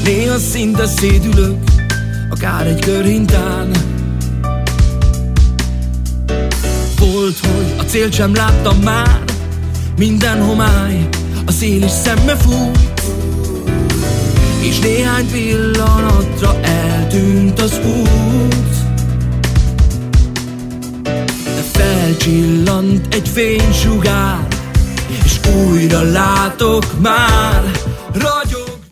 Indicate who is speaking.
Speaker 1: Néha szinte szédülök, akár egy körhintán. Volt, hogy a célt sem láttam már, minden homály, a szél is szembe fújt, és néhány pillanatra eltűnt az út. De felcsillant egy fénysugár, és újra látok már ragyog.